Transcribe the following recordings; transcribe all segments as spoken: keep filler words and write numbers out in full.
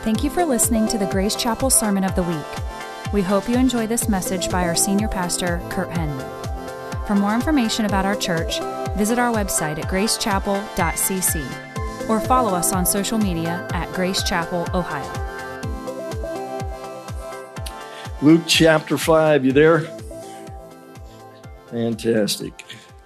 Thank you for listening to the Grace Chapel Sermon of the Week. We hope you enjoy this message by our senior pastor, Kurt Henman. For more information about our church, visit our website at grace chapel dot c c or follow us on social media at Grace Chapel, Ohio. Luke chapter five, you there? Fantastic.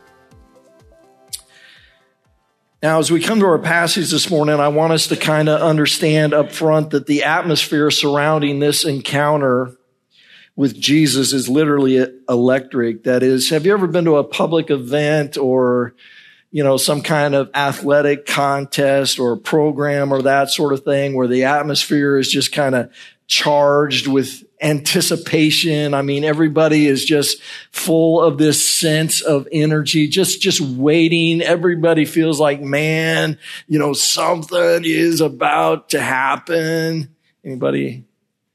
Now, as we come to our passage this morning, I want us to kind of understand up front that the atmosphere surrounding this encounter with Jesus is literally electric. That is, have you ever been to a public event or, you know, some kind of athletic contest or program or that sort of thing where the atmosphere is just kind of charged with anticipation? I mean, everybody is just full of this sense of energy, just, just waiting. Everybody feels like, man, you know, something is about to happen. Anybody?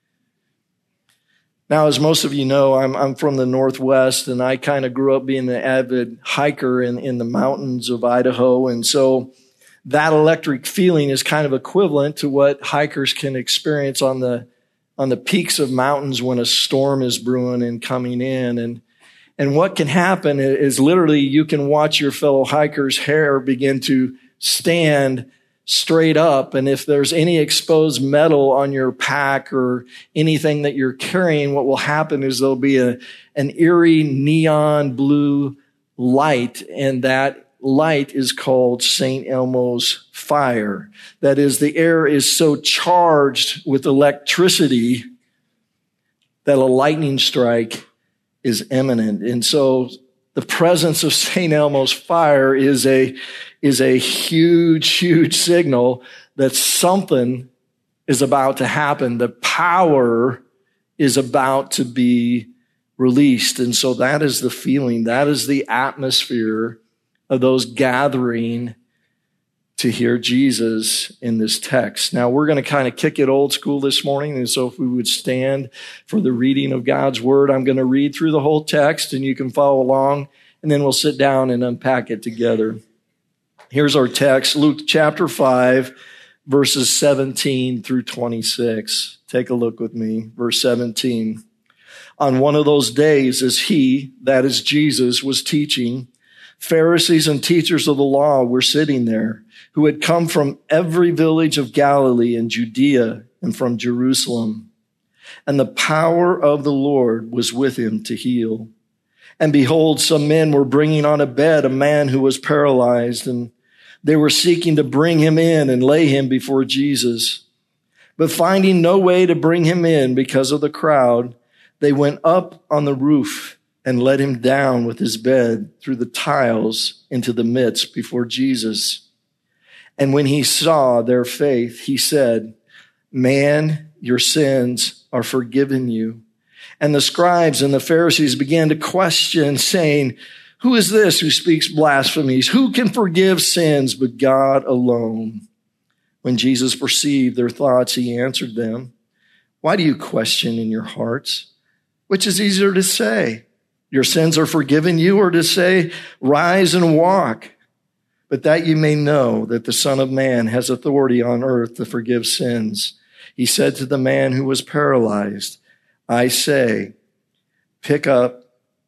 Now, as most of you know, I'm, I'm from the Northwest, and I kind of grew up being an avid hiker in, in the mountains of Idaho. And so that electric feeling is kind of equivalent to what hikers can experience on the on the peaks of mountains when a storm is brewing and coming in. And, and what can happen is literally you can watch your fellow hiker's hair begin to stand straight up. And if there's any exposed metal on your pack or anything that you're carrying, what will happen is there'll be a, an eerie neon blue light, and that light is called Saint Elmo's fire. That is, the air is so charged with electricity that a lightning strike is imminent. And so the presence of Saint Elmo's fire is a, is a huge, huge signal that something is about to happen. The power is about to be released. And so that is the feeling. That is the atmosphere of those gathering to hear Jesus in this text. Now, we're going to kind of kick it old school this morning, and so if we would stand for the reading of God's Word, I'm going to read through the whole text, and you can follow along, and then we'll sit down and unpack it together. Here's our text, Luke chapter five, verses seventeen through twenty-six. Take a look with me, verse seventeen. On one of those days, as he, that is Jesus, was teaching, Pharisees and teachers of the law were sitting there, who had come from every village of Galilee and Judea and from Jerusalem. And the power of the Lord was with him to heal. And behold, some men were bringing on a bed a man who was paralyzed, and they were seeking to bring him in and lay him before Jesus. But finding no way to bring him in because of the crowd, they went up on the roof and let him down with his bed through the tiles into the midst before Jesus. And when he saw their faith, he said, "Man, your sins are forgiven you." And the scribes and the Pharisees began to question, saying, "Who is this who speaks blasphemies? Who can forgive sins but God alone?" When Jesus perceived their thoughts, he answered them, "Why do you question in your hearts? Which is easier to say, 'Your sins are forgiven you,' or to say, 'Rise and walk'? But that you may know that the Son of Man has authority on earth to forgive sins." He said to the man who was paralyzed, I say, pick up,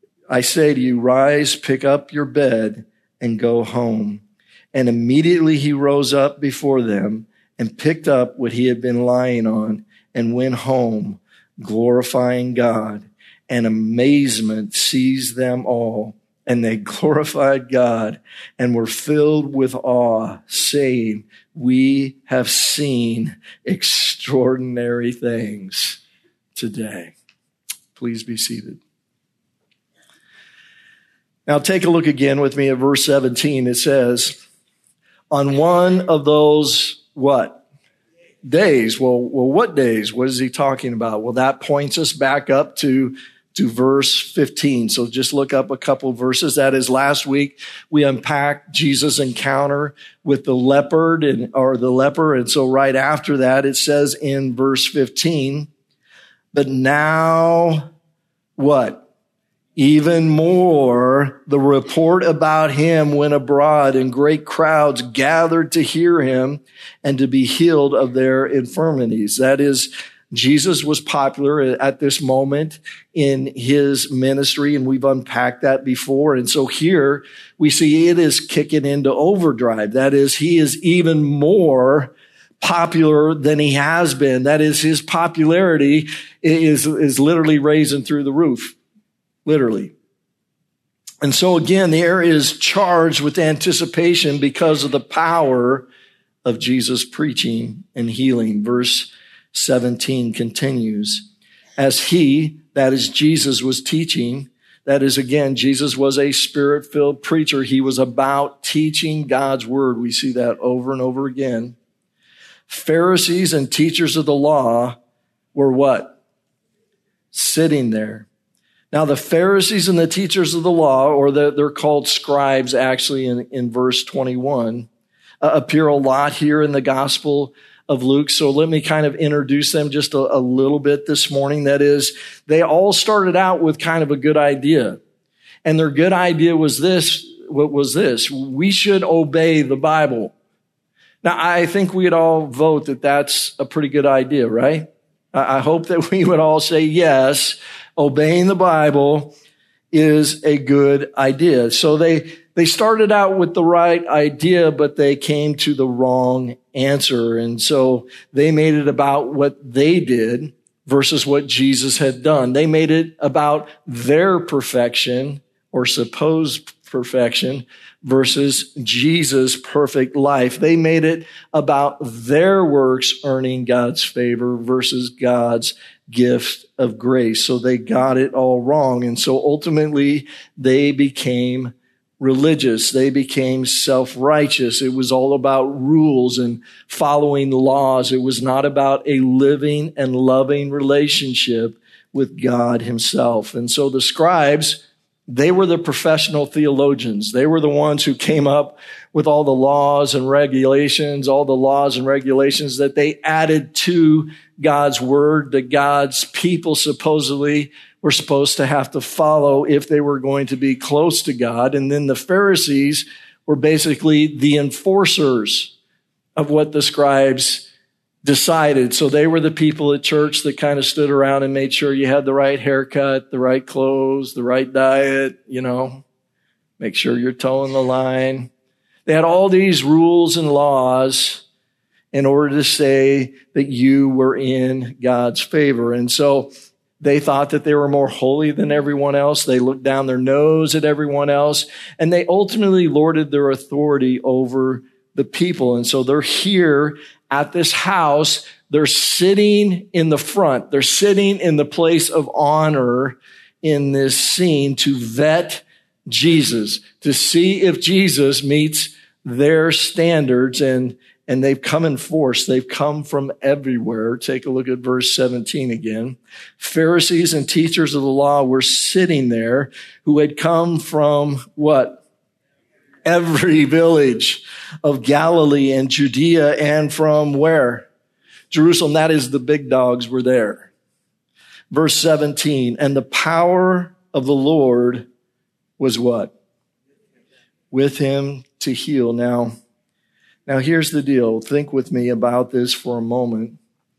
I say to you, rise, pick up your bed and go home." And immediately he rose up before them and picked up what he had been lying on and went home, glorifying God. And amazement seized them all, and they glorified God and were filled with awe, saying, "We have seen extraordinary things today." Please be seated. Now take a look again with me at verse seventeen. It says, on one of those, what? Days. Well, well, what days? What is he talking about? Well, that points us back up to to verse fifteen. So just look up a couple verses. That is, last week we unpacked Jesus' encounter with the leopard and or the leper. And so right after that, it says in verse fifteen, but now what? Even more, the report about him went abroad, and great crowds gathered to hear him and to be healed of their infirmities. That is, Jesus was popular at this moment in his ministry, and we've unpacked that before. And so here we see it is kicking into overdrive. That is, he is even more popular than he has been. That is, his popularity is, is literally raising through the roof. Literally. And so again, the air is charged with anticipation because of the power of Jesus preaching and healing. Verse seventeen continues. As he, that is Jesus, was teaching, that is again, Jesus was a spirit-filled preacher. He was about teaching God's word. We see that over and over again. Pharisees and teachers of the law were what? Sitting there. Now, the Pharisees and the teachers of the law, or the, they're called scribes actually in, in verse twenty-one, uh, appear a lot here in the Gospel of Luke. So let me kind of introduce them just a, a little bit this morning. That is, they all started out with kind of a good idea. And their good idea was this, what was this? We should obey the Bible. Now, I think we'd all vote that that's a pretty good idea, right? I hope that we would all say yes. Obeying the Bible is a good idea. So they, they started out with the right idea, but they came to the wrong answer. And so they made it about what they did versus what Jesus had done. They made it about their perfection or supposed perfection versus Jesus' perfect life. They made it about their works earning God's favor versus God's gift of grace. So they got it all wrong. And so ultimately they became religious. They became self-righteous. It was all about rules and following laws. It was not about a living and loving relationship with God himself. And so the scribes, they were the professional theologians. They were the ones who came up with all the laws and regulations, all the laws and regulations that they added to God's word that God's people supposedly were supposed to have to follow if they were going to be close to God. And then the Pharisees were basically the enforcers of what the scribes decided. So they were the people at church that kind of stood around and made sure you had the right haircut, the right clothes, the right diet, you know, make sure you're towing the line. They had all these rules and laws in order to say that you were in God's favor. And so they thought that they were more holy than everyone else. They looked down their nose at everyone else, and they ultimately lorded their authority over the people. And so they're here at this house. They're sitting in the front. They're sitting in the place of honor in this scene to vet Jesus, to see if Jesus meets their standards. And And they've come in force. They've come from everywhere. Take a look at verse seventeen again. Pharisees and teachers of the law were sitting there who had come from what? Every village of Galilee and Judea, and from where? Jerusalem. That is, the big dogs were there. Verse seventeen, and the power of the Lord was what? With him to heal. Now, Now, here's the deal. Think with me about this for a moment.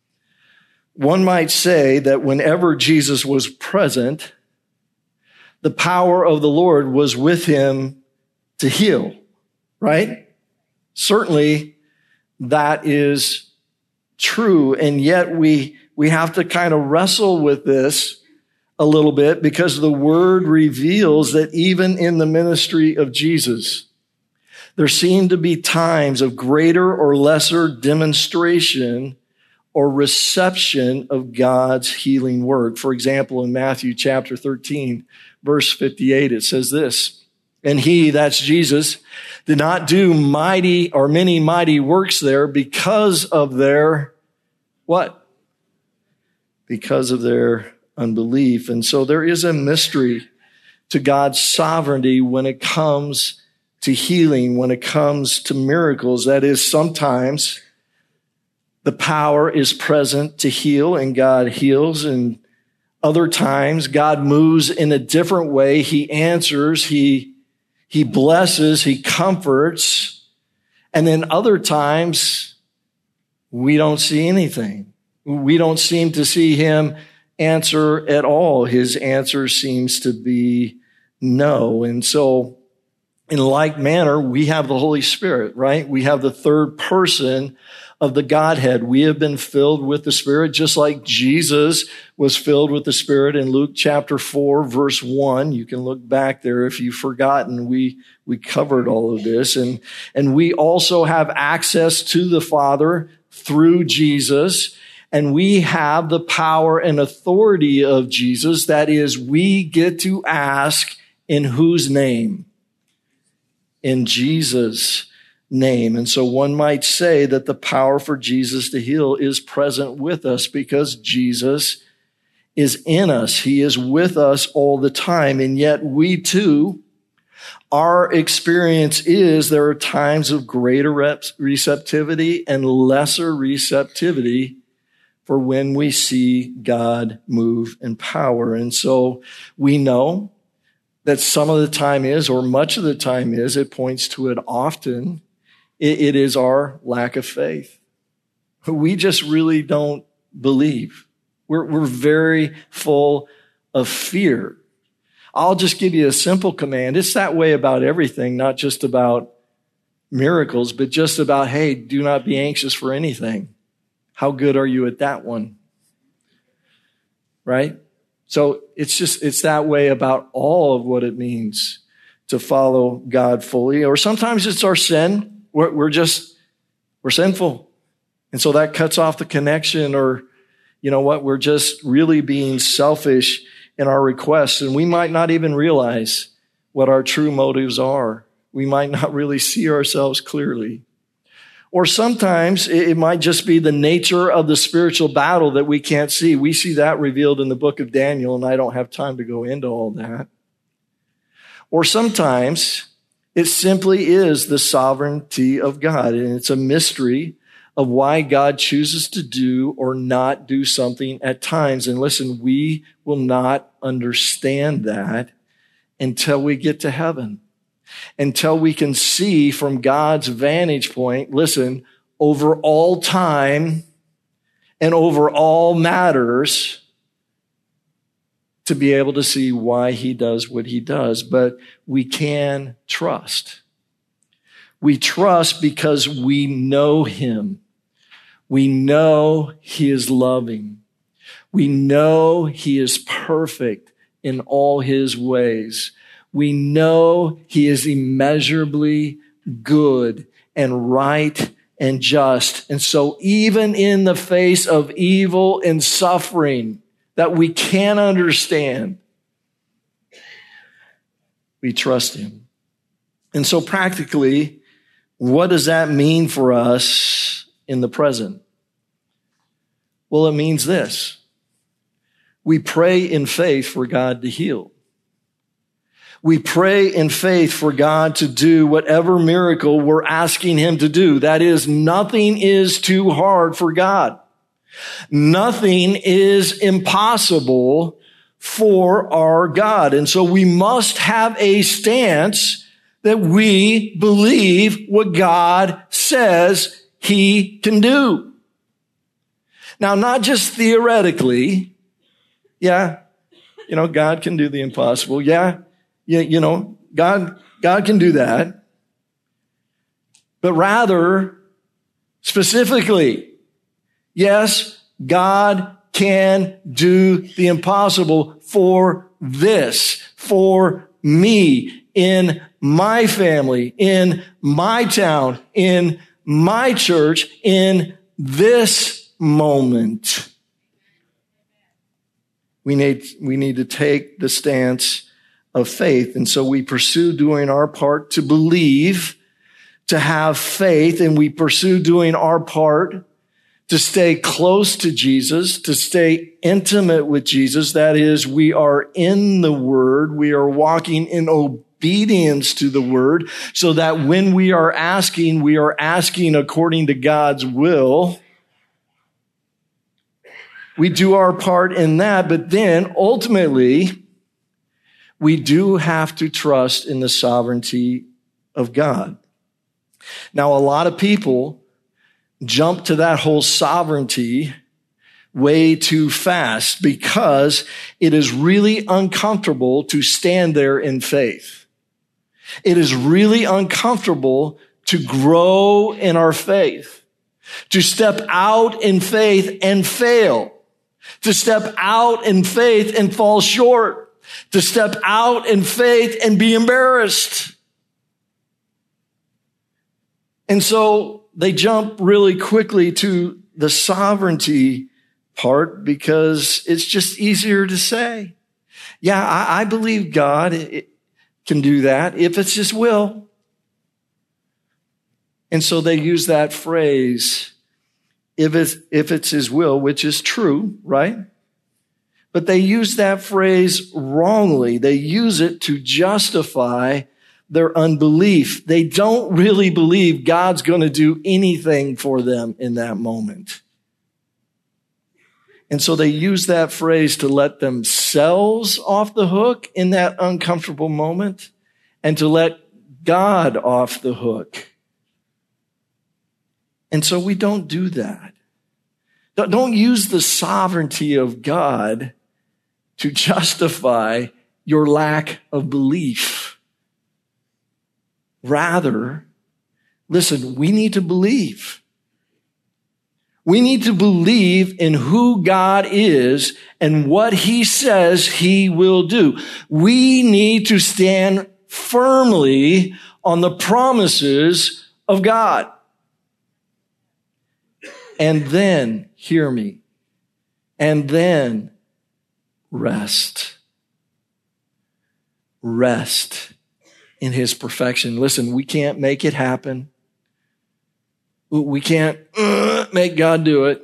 One might say that whenever Jesus was present, the power of the Lord was with him to heal, right? Certainly, that is true. And yet we, we have to kind of wrestle with this a little bit because the word reveals that even in the ministry of Jesus, there seem to be times of greater or lesser demonstration or reception of God's healing work. For example, in Matthew chapter thirteen, verse fifty-eight, it says this, and he, that's Jesus, did not do mighty or many mighty works there because of their, what? Because of their unbelief. And so there is a mystery to God's sovereignty when it comes to healing, when it comes to miracles. That is, sometimes the power is present to heal and God heals, and Other times, God moves in a different way. He answers, he, he blesses, he comforts. And then other times, we don't see anything. We don't seem to see him answer at all. His answer seems to be no. And so, in like manner, we have the Holy Spirit, right? We have the third person of the Godhead. We have been filled with the Spirit, just like Jesus was filled with the Spirit in Luke chapter four, verse one. You can look back there if you've forgotten. We, we covered all of this. And, and we also have access to the Father through Jesus. And we have the power and authority of Jesus. That is, we get to ask in whose name? In Jesus' name. And so one might say that the power for Jesus to heal is present with us because Jesus is in us. He is with us all the time. And yet we too, our experience is there are times of greater receptivity and lesser receptivity for when we see God move in power. And so we know that some of the time is, or much of the time is, it points to it often, it, it is our lack of faith. We just really don't believe. We're, we're very full of fear. I'll just give you a simple command. It's that way about everything, not just about miracles, but just about, hey, do not be anxious for anything. How good are you at that one? Right? So it's just, it's that way about all of what it means to follow God fully. Or sometimes it's our sin. We're, we're just, we're sinful. And so that cuts off the connection, or, you know what, we're just really being selfish in our requests. And we might not even realize what our true motives are. We might not really see ourselves clearly. Or sometimes it might just be the nature of the spiritual battle that we can't see. We see that revealed in the book of Daniel, and I don't have time to go into all that. Or sometimes it simply is the sovereignty of God, and it's a mystery of why God chooses to do or not do something at times. And listen, we will not understand that until we get to heaven. Until we can see from God's vantage point, listen, over all time and over all matters, to be able to see why he does what he does. But we can trust. We trust because we know him. We know he is loving. We know he is perfect in all his ways. We know he is immeasurably good and right and just. And so even in the face of evil and suffering that we can't understand, we trust him. And so practically, what does that mean for us in the present? Well, it means this. We pray in faith for God to heal. We pray in faith for God to do whatever miracle we're asking him to do. That is, nothing is too hard for God. Nothing is impossible for our God. And so we must have a stance that we believe what God says he can do. Now, not just theoretically. Yeah, you know, God can do the impossible. Yeah. You, you know, God, God can do that. But rather, specifically, yes, God can do the impossible for this, for me, in my family, in my town, in my church, in this moment. We need, we need to take the stance of faith. And so we pursue doing our part to believe, to have faith, and we pursue doing our part to stay close to Jesus, to stay intimate with Jesus. That is, we are in the Word. We are walking in obedience to the Word, so that when we are asking, we are asking according to God's will. we do our part in that, but then ultimately, we do have to trust in the sovereignty of God. Now, a lot of people jump to that whole sovereignty way too fast because it is really uncomfortable to stand there in faith. It is really uncomfortable to grow in our faith, to step out in faith and fail, to step out in faith and fall short, to step out in faith and be embarrassed. And so they jump really quickly to the sovereignty part because it's just easier to say, yeah, I, I believe God can do that if it's His will. And so they use that phrase, if it's, if it's His will, which is true, right? But they use that phrase wrongly. They use it to justify their unbelief. They don't really believe God's going to do anything for them in that moment. And so they use that phrase to let themselves off the hook in that uncomfortable moment and to let God off the hook. And so we don't do that. Don't use the sovereignty of God to justify your lack of belief. Rather, listen, we need to believe. We need to believe in who God is and what He says He will do. We need to stand firmly on the promises of God. And then, hear me, and then rest. Rest in His perfection. Listen, we can't make it happen. We can't uh, make God do it.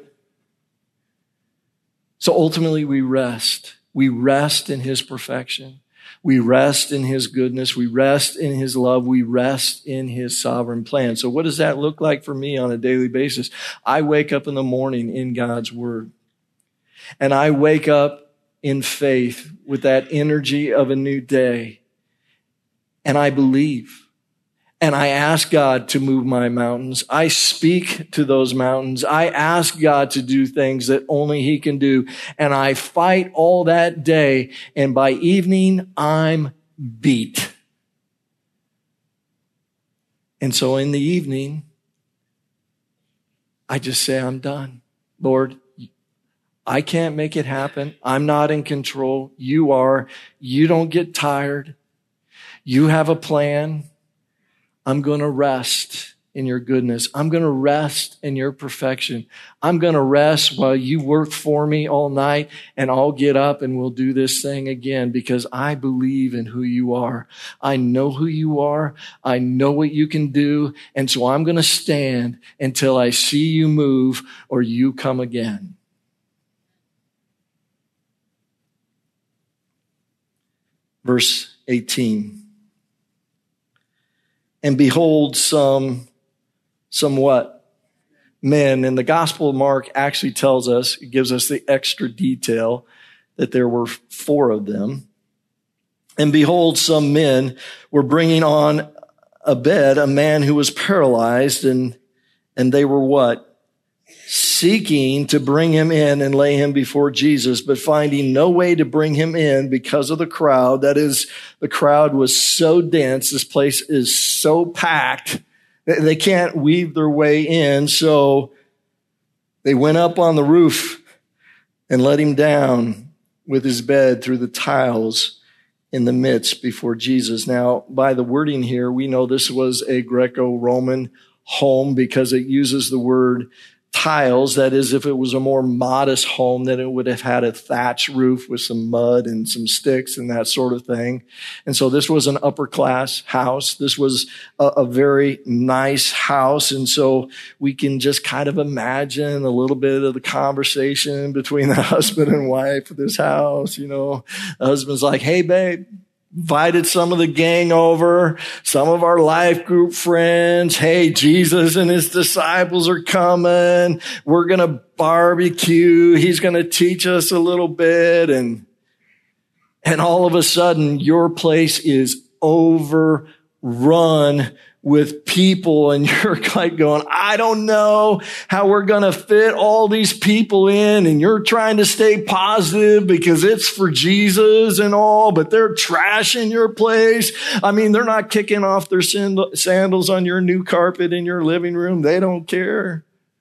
So ultimately we rest. We rest in His perfection. We rest in His goodness. We rest in His love. We rest in His sovereign plan. So what does that look like for me on a daily basis? I wake up in the morning in God's Word. And I wake up in faith with that energy of a new day. And I believe. And I ask God to move my mountains. I speak to those mountains. I ask God to do things that only He can do. And I fight all that day. And by evening, I'm beat. And so in the evening, I just say, I'm done. Lord, I can't make it happen. I'm not in control. You are. You don't get tired. You have a plan. I'm going to rest in your goodness. I'm going to rest in your perfection. I'm going to rest while you work for me all night, and I'll get up and we'll do this thing again because I believe in who you are. I know who you are. I know what you can do. And so I'm going to stand until I see you move or you come again. Verse eighteen. And behold, some, some what? Men. And the Gospel of Mark actually tells us, it gives us the extra detail that there were four of them. And behold, some men were bringing on a bed a man who was paralyzed, and, and they were what? Seeking to bring him in and lay him before Jesus, but finding no way to bring him in because of the crowd. That is, the crowd was so dense. This place is so packed. They can't weave their way in. So they went up on the roof and let him down with his bed through the tiles in the midst before Jesus. Now, by the wording here, we know this was a Greco-Roman home because it uses the word tiles. That is, if it was a more modest home, then it would have had a thatch roof with some mud and some sticks and that sort of thing. And so this was an upper class house. This was a, a very nice house. And so we can just kind of imagine a little bit of the conversation between the husband and wife of this house. You know, the husband's like, hey, babe, invited some of the gang over, some of our life group friends. Hey, Jesus and his disciples are coming. We're going to barbecue. He's going to teach us a little bit. And, and all of a sudden, your place is overrun with people, and you're like going, I don't know how we're going to fit all these people in, and you're trying to stay positive because it's for Jesus and all, but they're trashing your place. I mean, they're not kicking off their sandals on your new carpet in your living room. They don't care.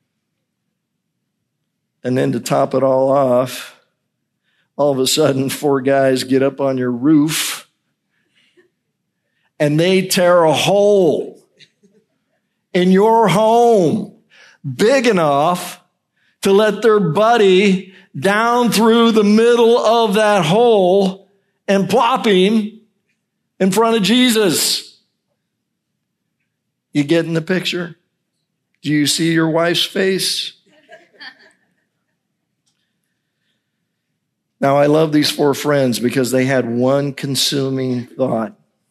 And then to top it all off, all of a sudden, four guys get up on your roof and they tear a hole in your home big enough to let their buddy down through the middle of that hole and plop him in front of Jesus. You getting the picture? Do you see your wife's face? Now, I love these four friends because they had one consuming thought.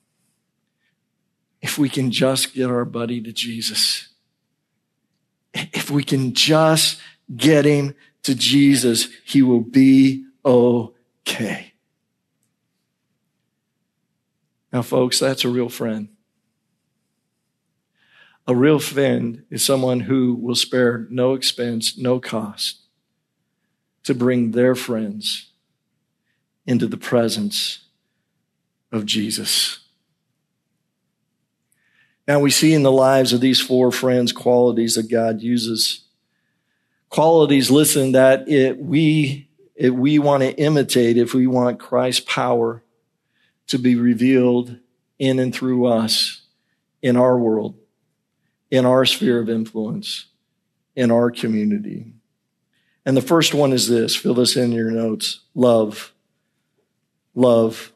If we can just get our buddy to Jesus, if we can just get him to Jesus, he will be okay. Now, folks, that's a real friend. A real friend is someone who will spare no expense, no cost to bring their friends into the presence of Jesus. Now we see in the lives of these four friends qualities that God uses. Qualities, listen, that it, we, if we want to imitate, if we want Christ's power to be revealed in and through us, in our world, in our sphere of influence, in our community. And the first one is this, fill this in your notes, love. Love.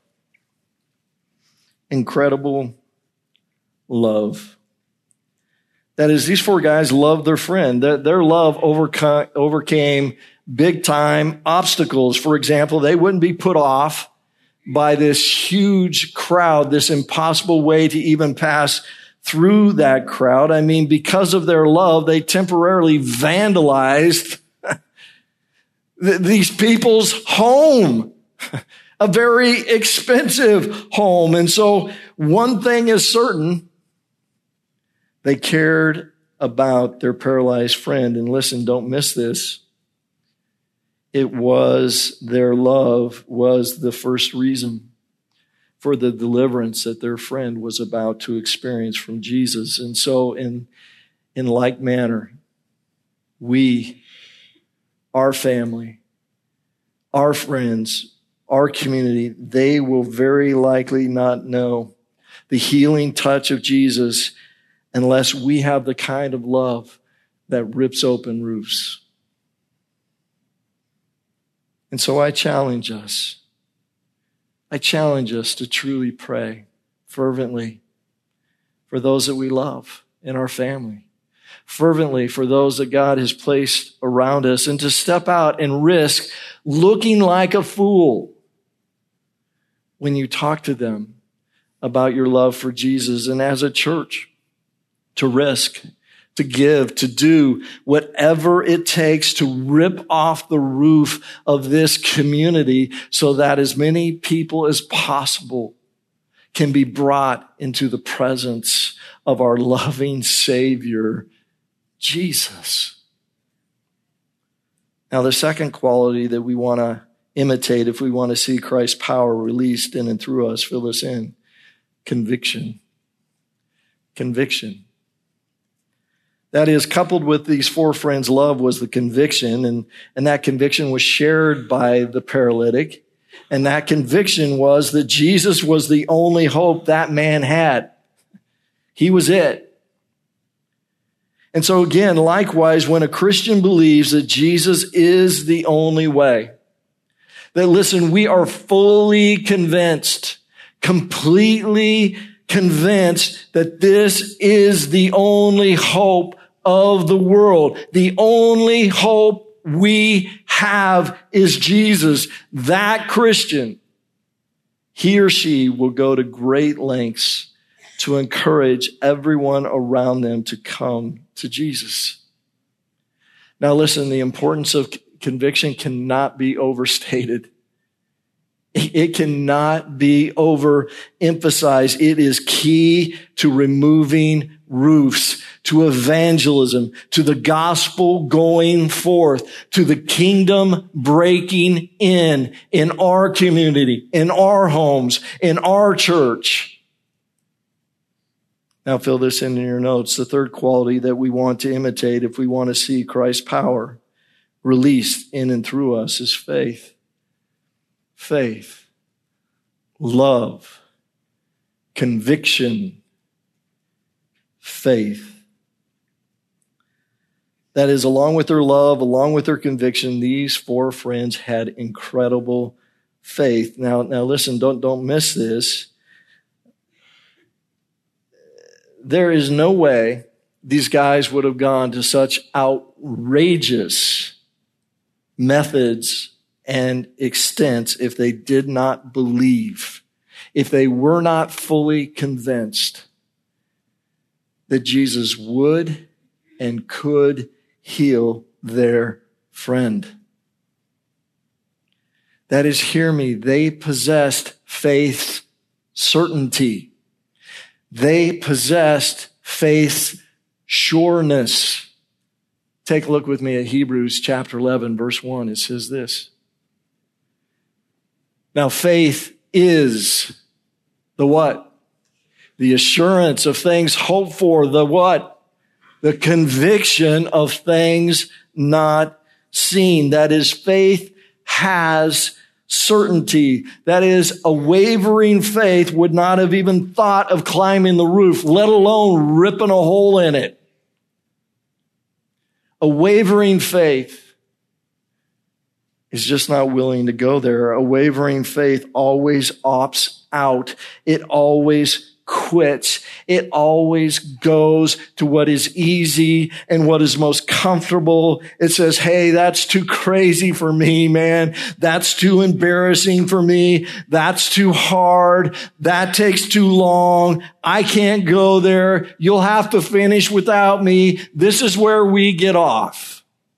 Incredible love. That is, these four guys loved their friend. Their, their love overcome, overcame big time obstacles. For example, they wouldn't be put off by this huge crowd, this impossible way to even pass through that crowd. I mean, because of their love, they temporarily vandalized these people's home. A very expensive home. And so one thing is certain, they cared about their paralyzed friend. And listen, don't miss this. It was their love was the first reason for the deliverance that their friend was about to experience from Jesus. And so in, in like manner, we, our family, our friends, our community, they will very likely not know the healing touch of Jesus unless we have the kind of love that rips open roofs. And so I challenge us. I challenge us to truly pray fervently for those that we love in our family, fervently for those that God has placed around us, and to step out and risk looking like a fool when you talk to them about your love for Jesus. And as a church, to risk, to give, to do whatever it takes to rip off the roof of this community so that as many people as possible can be brought into the presence of our loving Savior, Jesus. Now, the second quality that we want to imitate if we want to see Christ's power released in and through us, fill us in, conviction. Conviction. That is, coupled with these four friends' love was the conviction, and, and that conviction was shared by the paralytic, and that conviction was that Jesus was the only hope that man had. He was it. And so again, likewise, when a Christian believes that Jesus is the only way, that listen, we are fully convinced, completely convinced that this is the only hope of the world. The only hope we have is Jesus. That Christian, he or she will go to great lengths to encourage everyone around them to come to Jesus. Now listen, the importance of conviction cannot be overstated. It cannot be overemphasized. It is key to removing roofs, to evangelism, to the gospel going forth, to the kingdom breaking in, in our community, in our homes, in our church. Now fill this in your notes. The third quality that we want to imitate if we want to see Christ's power released in and through us is faith. Faith, love, conviction, faith. That is, along with their love, along with their conviction, these four friends had incredible faith. Now, now listen, don't, don't miss this. There is no way these guys would have gone to such outrageous methods and extents if they did not believe, if they were not fully convinced that Jesus would and could heal their friend. That is, hear me, they possessed faith's certainty. They possessed faith's sureness. Take a look with me at Hebrews chapter eleven, verse one. It says this. Now, faith is the what? The assurance of things hoped for. The what? The conviction of things not seen. That is, faith has certainty. That is, a wavering faith would not have even thought of climbing the roof, let alone ripping a hole in it. A wavering faith is just not willing to go there. A wavering faith always opts out. It always quits. It always goes to what is easy and what is most comfortable. It says, hey, that's too crazy for me, man. That's too embarrassing for me. That's too hard. That takes too long. I can't go there. You'll have to finish without me. This is where we get off.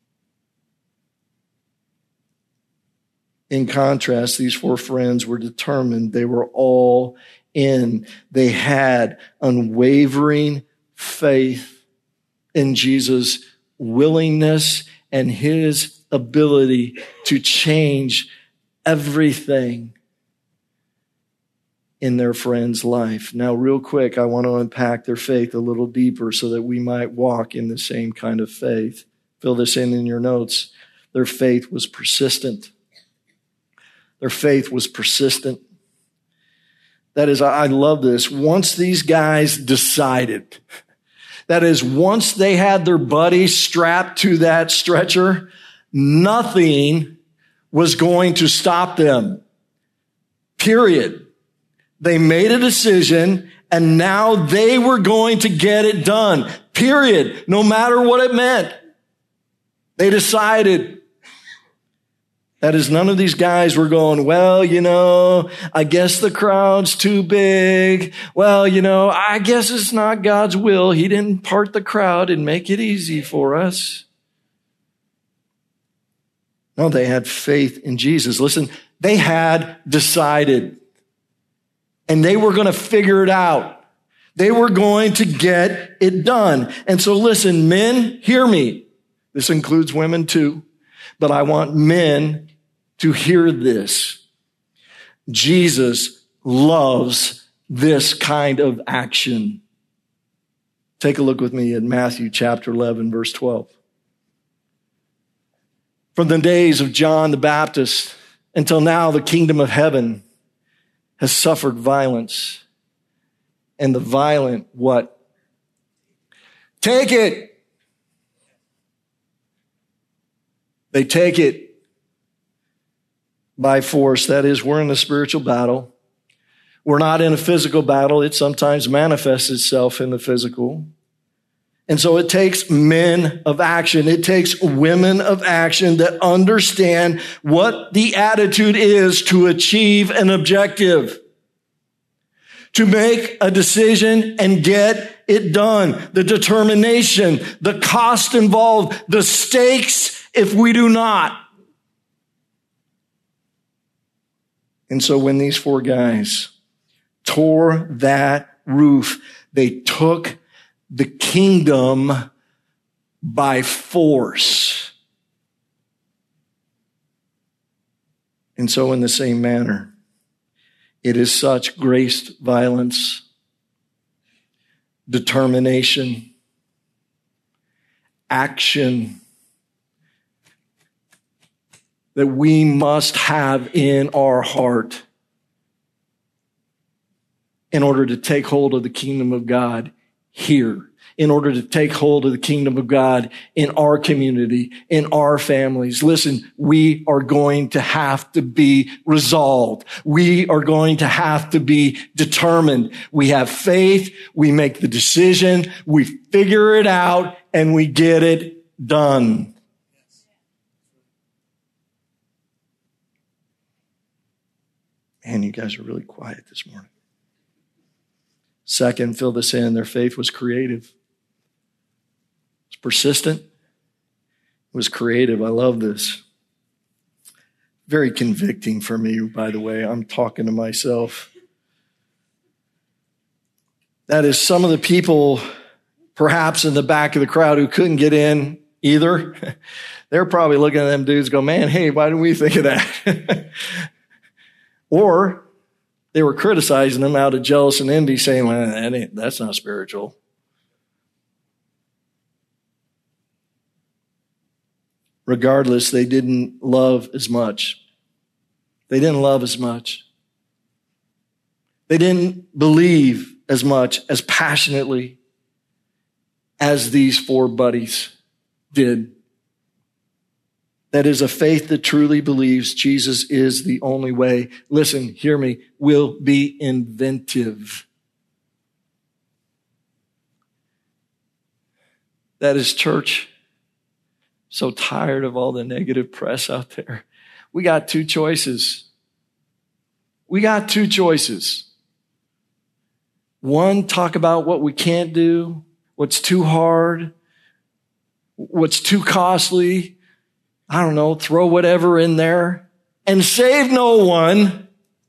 In contrast, these four friends were determined. They were all in. They had unwavering faith in Jesus' willingness and his ability to change everything in their friend's life. Now, real quick, I want to unpack their faith a little deeper so that we might walk in the same kind of faith. Fill this in in your notes. Their faith was persistent. Their faith was persistent. That is, I love this. Once these guys decided, that is, once they had their buddy strapped to that stretcher, nothing was going to stop them. Period. They made a decision, and now they were going to get it done. Period. No matter what it meant. They decided. That is, none of these guys were going, well, you know, I guess the crowd's too big. Well, you know, I guess it's not God's will. He didn't part the crowd and make it easy for us. No, they had faith in Jesus. Listen, they had decided. And they were going to figure it out. They were going to get it done. And so listen, men, hear me. This includes women too. But I want men to hear this. Jesus loves this kind of action. Take a look with me at Matthew chapter eleven, verse twelve. From the days of John the Baptist until now, the kingdom of heaven has suffered violence. And the violent, what? Take it. They take it by force. That is, we're in a spiritual battle. We're not in a physical battle. It sometimes manifests itself in the physical. And so it takes men of action. It takes women of action that understand what the attitude is to achieve an objective, to make a decision and get it done, the determination, the cost involved, the stakes if we do not. And so when these four guys tore that roof, they took the kingdom by force. And so in the same manner, it is such graced violence, determination, action that we must have in our heart in order to take hold of the kingdom of God here, in order to take hold of the kingdom of God in our community, in our families. Listen, we are going to have to be resolved. We are going to have to be determined. We have faith. We make the decision. We figure it out and we get it done. Man, you guys are really quiet this morning. Second, fill this in. Their faith was creative. It's persistent. It was creative. I love this. Very convicting for me, by the way. I'm talking to myself. That is, some of the people, perhaps in the back of the crowd who couldn't get in either, they're probably looking at them dudes go, man, hey, why didn't we think of that? Or they were criticizing them out of jealous and envy, saying, well, that ain't, that's not spiritual. Regardless, they didn't love as much. They didn't love as much. They didn't believe as much, as passionately as these four buddies did. That is a faith that truly believes Jesus is the only way. Listen, hear me, will be inventive. That is, church, so tired of all the negative press out there. We got two choices. We got two choices. One, talk about what we can't do, what's too hard, what's too costly. I don't know, throw whatever in there and save no one.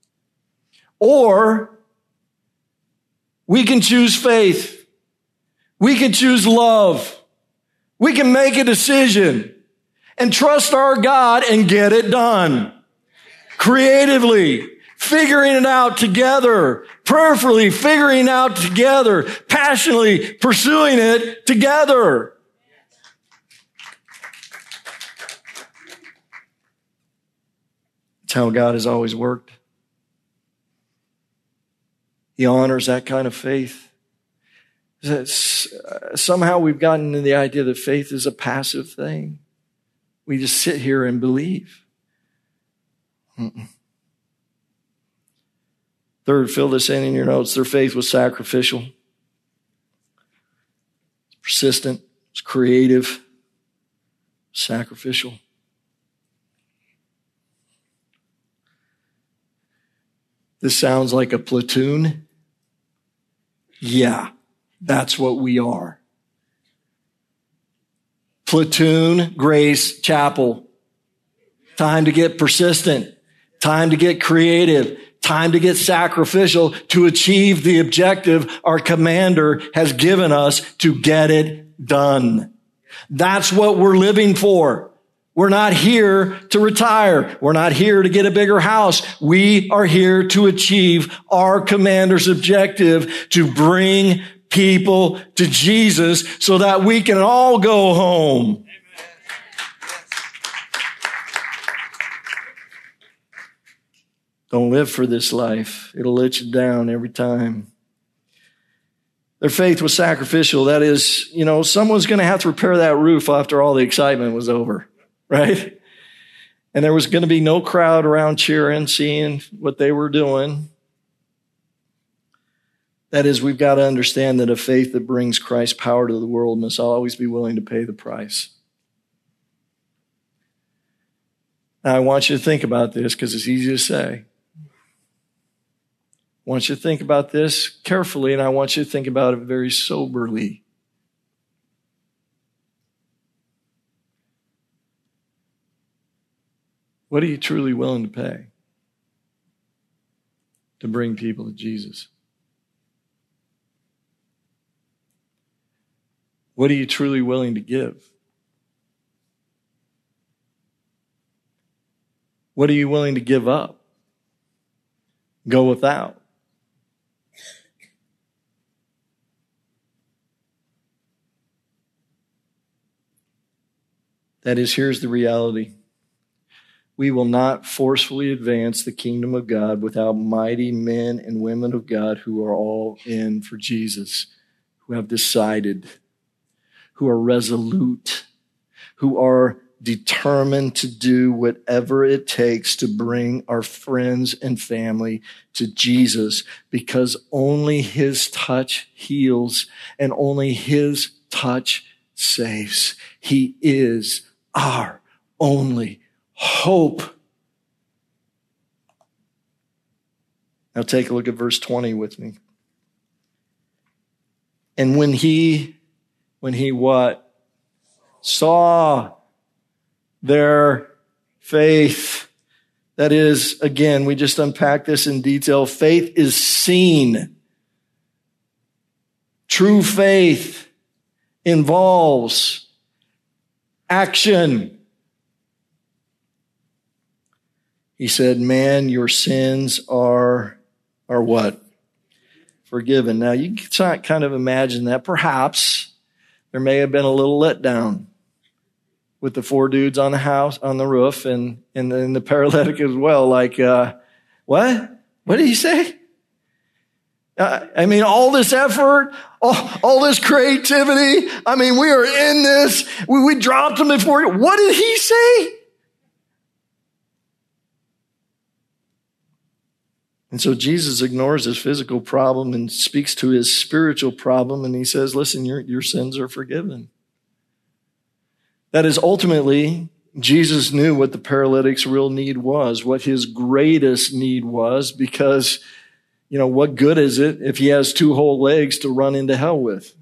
Or we can choose faith. We can choose love. We can make a decision and trust our God and get it done. Creatively, figuring it out together, prayerfully figuring it out together, passionately pursuing it together. It's how God has always worked. He honors that kind of faith. Somehow we've gotten into the idea that faith is a passive thing. We just sit here and believe. Mm-mm. Third, fill this in in your notes. Their faith was sacrificial. It's persistent. It's creative. Sacrificial. This sounds like a platoon. Yeah, that's what we are. Platoon, Grace Chapel. Time to get persistent. Time to get creative. Time to get sacrificial to achieve the objective our commander has given us to get it done. That's what we're living for. We're not here to retire. We're not here to get a bigger house. We are here to achieve our commander's objective to bring people to Jesus so that we can all go home. Don't live for this life. It'll let you down every time. Their faith was sacrificial. That is, you know, someone's going to have to repair that roof after all the excitement was over. Right? And there was going to be no crowd around cheering, seeing what they were doing. That is, we've got to understand that a faith that brings Christ's power to the world must always be willing to pay the price. Now, I want you to think about this because it's easy to say. I want you to think about this carefully, and I want you to think about it very soberly. What are you truly willing to pay to bring people to Jesus? What are you truly willing to give? What are you willing to give up? Go without? That is, here's the reality. We will not forcefully advance the kingdom of God without mighty men and women of God who are all in for Jesus, who have decided, who are resolute, who are determined to do whatever it takes to bring our friends and family to Jesus, because only his touch heals and only his touch saves. He is our only hope. Now take a look at verse twenty with me. And when he, when he what? Saw their faith. That is, again, we just unpacked this in detail. Faith is seen. True faith involves action. He said, man, your sins are, are what? Forgiven. Now, you can kind of imagine that. Perhaps there may have been a little letdown with the four dudes on the house, on the roof, and, and, and the paralytic as well. Like, uh, what? What did he say? Uh, I mean, all this effort, all, all this creativity. I mean, we are in this. We, we dropped him before. What did he say? And so Jesus ignores his physical problem and speaks to his spiritual problem. And he says, listen, your, your sins are forgiven. That is, ultimately, Jesus knew what the paralytic's real need was, what his greatest need was, because, you know, what good is it if he has two whole legs to run into hell with?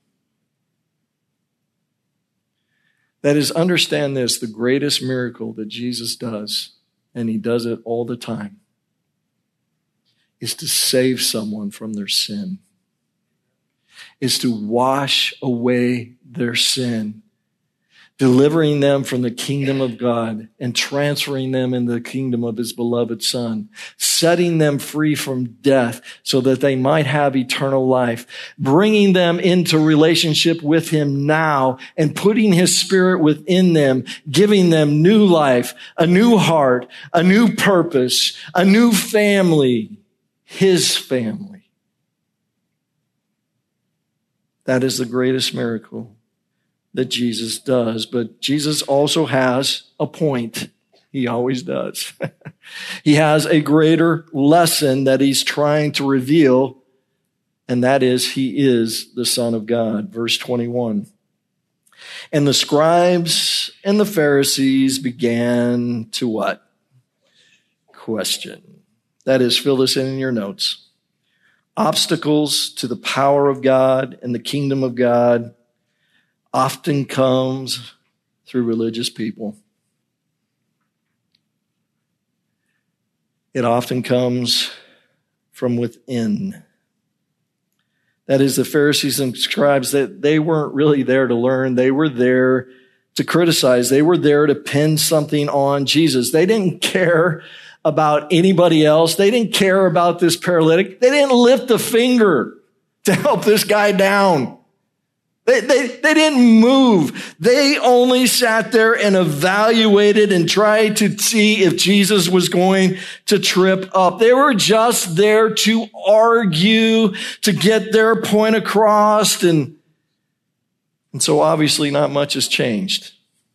That is, understand this, the greatest miracle that Jesus does, and he does it all the time, is to save someone from their sin, is to wash away their sin, delivering them from the kingdom of God and transferring them into the kingdom of his beloved Son, setting them free from death so that they might have eternal life, bringing them into relationship with him now and putting his Spirit within them, giving them new life, a new heart, a new purpose, a new family, his family. That is the greatest miracle that Jesus does. But Jesus also has a point. He always does. He has a greater lesson that he's trying to reveal, and that is he is the Son of God. Verse twenty-one. And the scribes and the Pharisees began to what? Question. That is, fill this in in your notes. Obstacles to the power of God and the kingdom of God often comes through religious people. It often comes from within. That is, the Pharisees and scribes, that they weren't really there to learn. They were there to criticize. They were there to pin something on Jesus. They didn't care about anybody else. They didn't care about this paralytic. They didn't lift a finger to help this guy down. They, they, they didn't move. They only sat there and evaluated and tried to see if Jesus was going to trip up. They were just there to argue, to get their point across. And, and so obviously not much has changed.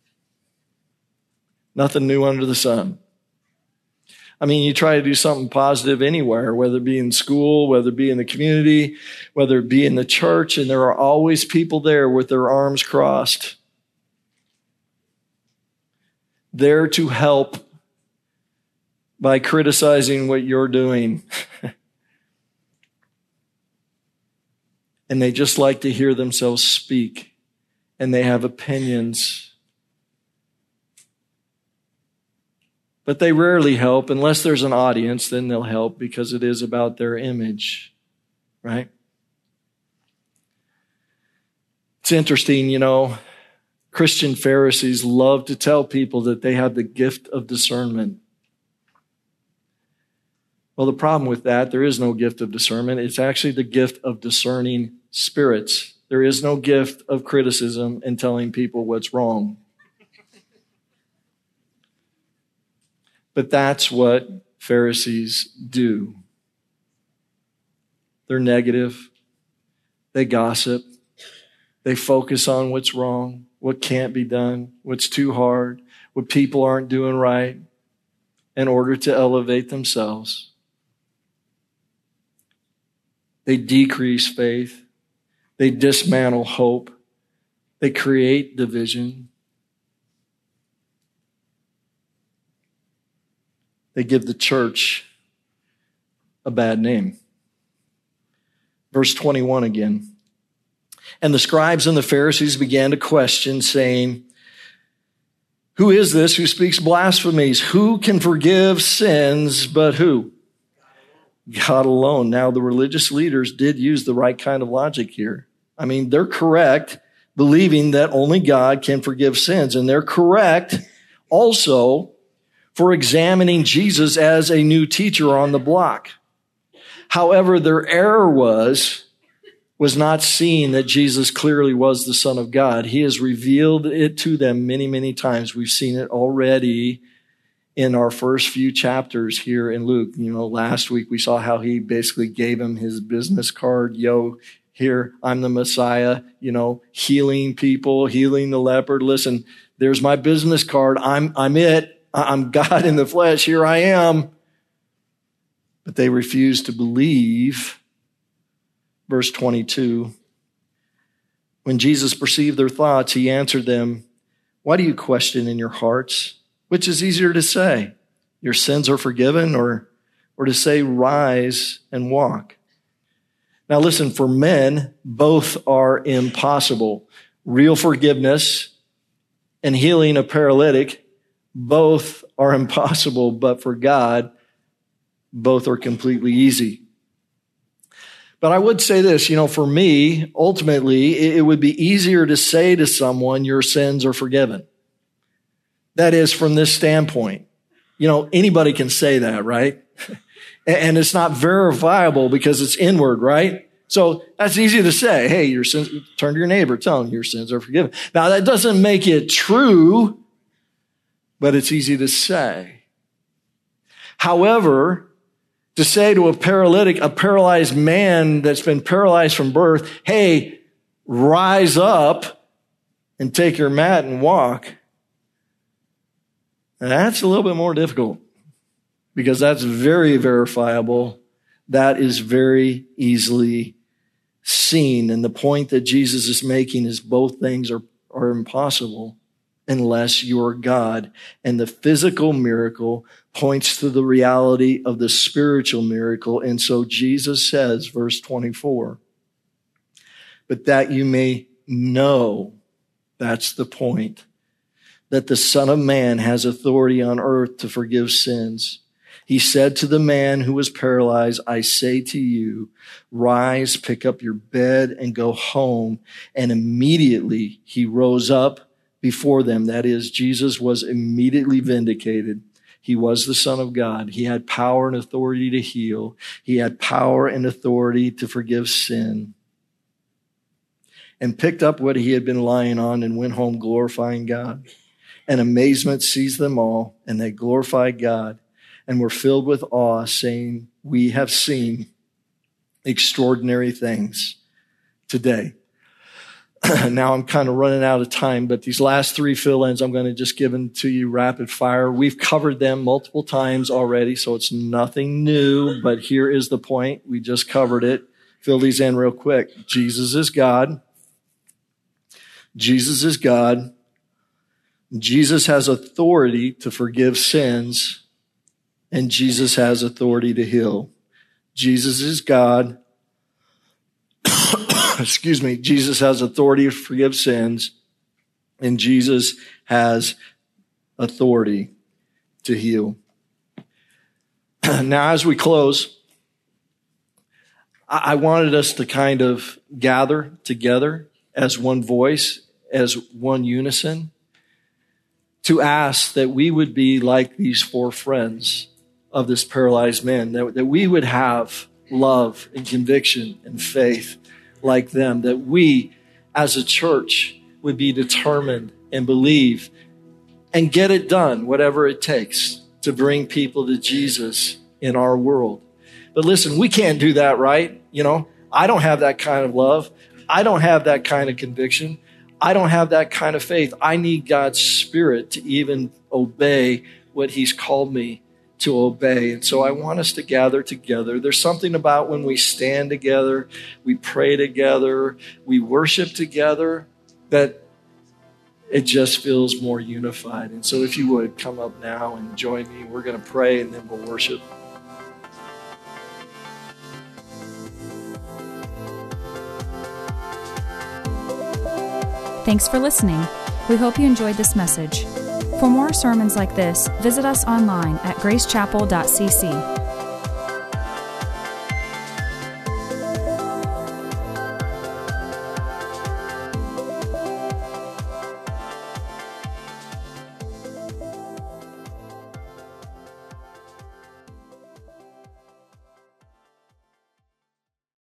Nothing new under the sun. I mean, you try to do something positive anywhere, whether it be in school, whether it be in the community, whether it be in the church, and there are always people there with their arms crossed, there to help by criticizing what you're doing. and they just like to hear themselves speak, and they have opinions. But they rarely help. Unless there's an audience, then they'll help because it is about their image, right? It's interesting, you know, Christian Pharisees love to tell people that they have the gift of discernment. Well, the problem with that, there is no gift of discernment. It's actually the gift of discerning spirits. There is no gift of criticism and telling people what's wrong. But that's what Pharisees do. They're negative. They gossip. They focus on what's wrong, what can't be done, what's too hard, what people aren't doing right in order to elevate themselves. They decrease faith. They dismantle hope. They create division. They give the church a bad name. Verse twenty-one again. And the scribes and the Pharisees began to question, saying, who is this who speaks blasphemies? Who can forgive sins but who? God alone. Now, the religious leaders did use the right kind of logic here. I mean, they're correct, believing that only God can forgive sins. And they're correct also for examining Jesus as a new teacher on the block. However, their error was, was not seeing that Jesus clearly was the Son of God. He has revealed it to them many, many times. We've seen it already in our first few chapters here in Luke. You know, last week we saw how he basically gave him his business card. Yo, here, I'm the Messiah, you know, healing people, healing the leopard. Listen, there's my business card. I'm, I'm it. I'm God in the flesh. Here I am. But they refused to believe. Verse twenty-two. When Jesus perceived their thoughts, he answered them, why do you question in your hearts? Which is easier to say, your sins are forgiven, or, or to say, rise and walk? Now listen, for men, both are impossible. Real forgiveness and healing a paralytic, both are impossible, but for God, both are completely easy. But I would say this, you know, for me, ultimately, it would be easier to say to someone, your sins are forgiven. That is, from this standpoint. You know, anybody can say that, right? And it's not verifiable because it's inward, right? So that's easy to say. Hey, your sins, turn to your neighbor, tell him your sins are forgiven. Now, that doesn't make it true, but it's easy to say. However, to say to a paralytic, a paralyzed man that's been paralyzed from birth, hey, rise up and take your mat and walk, that's a little bit more difficult because that's very verifiable. That is very easily seen. And the point that Jesus is making is both things are, are impossible unless you're God. And the physical miracle points to the reality of the spiritual miracle. And so Jesus says, verse twenty-four, but that you may know, that's the point, that the Son of Man has authority on earth to forgive sins. He said to the man who was paralyzed, I say to you, rise, pick up your bed and go home. And immediately he rose up before them. That is, Jesus was immediately vindicated. He was the Son of God. He had power and authority to heal. He had power and authority to forgive sin. And picked up what he had been lying on and went home glorifying God. And amazement seized them all, and they glorified God and were filled with awe, saying, we have seen extraordinary things today. Now I'm kind of running out of time, but these last three fill-ins I'm going to just give them to you rapid fire. We've covered them multiple times already, so it's nothing new, but here is the point. We just covered it. Fill these in real quick. Jesus is God. Jesus is God. Jesus has authority to forgive sins, and Jesus has authority to heal. Jesus is God. excuse me, Jesus has authority to forgive sins, and Jesus has authority to heal. Now, as we close, I wanted us to kind of gather together as one voice, as one unison, to ask that we would be like these four friends of this paralyzed man, that, that we would have love and conviction and faith like them, that we as a church would be determined and believe and get it done, whatever it takes to bring people to Jesus in our world. But listen, we can't do that, right? You know, I don't have that kind of love. I don't have that kind of conviction. I don't have that kind of faith. I need God's Spirit to even obey what He's called me to obey. And so I want us to gather together. There's something about when we stand together, we pray together, we worship together, that it just feels more unified. And so if you would come up now and join me, we're going to pray and then we'll worship. Thanks for listening. We hope you enjoyed this message. For more sermons like this, visit us online at grace chapel dot c c.